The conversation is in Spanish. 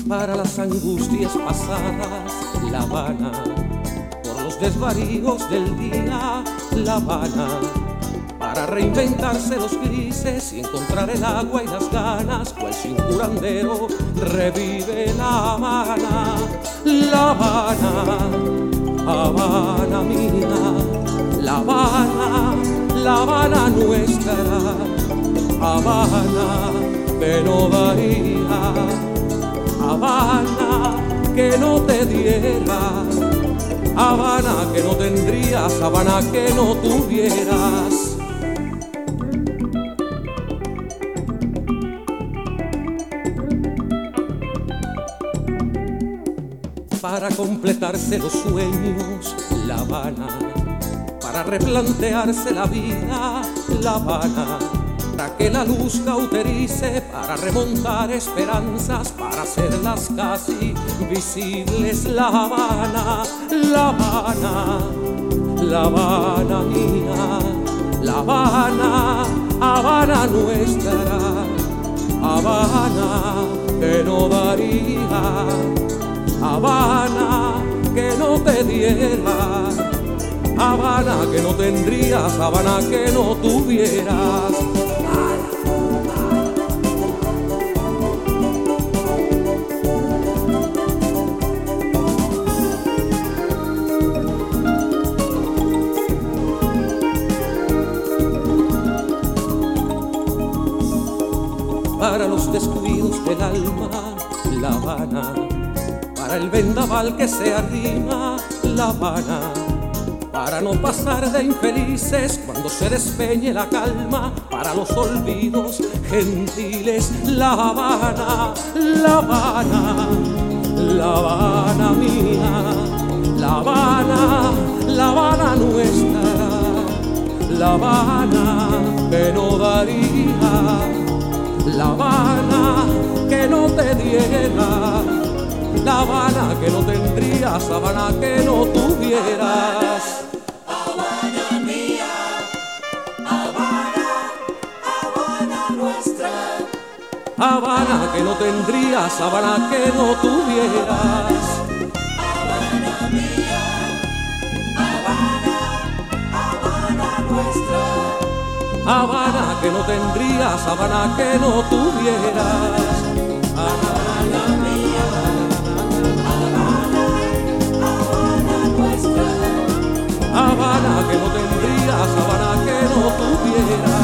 para las angustias pasadas, La Habana, por los desvaríos del día, La Habana, para reinventarse los grises y encontrar el agua y las ganas, cual si un curandero revive La Habana, La Habana, Habana mía, La Habana, La Habana nuestra, Habana que no daría, Habana que no te diera, Habana que no tendrías, Habana que no tuvieras. Para completarse los sueños, La Habana, para replantearse la vida, La Habana, para que la luz cauterice, para remontar esperanzas, para hacerlas casi visibles, La Habana, La Habana, La Habana mía, La Habana, Habana nuestra, Habana que no daría, Habana que no te diera, Habana que no tendrías, Habana que no tuvieras. Para los descuidos del alma, La Habana, para el vendaval que se arrima, La Habana, para no pasar de infelices cuando se despeñe la calma, para los olvidos gentiles, La Habana, La Habana, La Habana mía, La Habana, La Habana nuestra, La Habana que no daría, La Habana que no te diera, La Habana que no tendrías, Habana que no tuvieras. Habana mía, Habana, Habana nuestra, Habana que no tendrías, Habana que no tuvieras. Habana mía, Habana, Habana nuestra, Habana que no tendrías, Habana que no tuvieras. Habana mía, Habana, Habana nuestra, Habana que no tendrías, Habana que no tuvieras.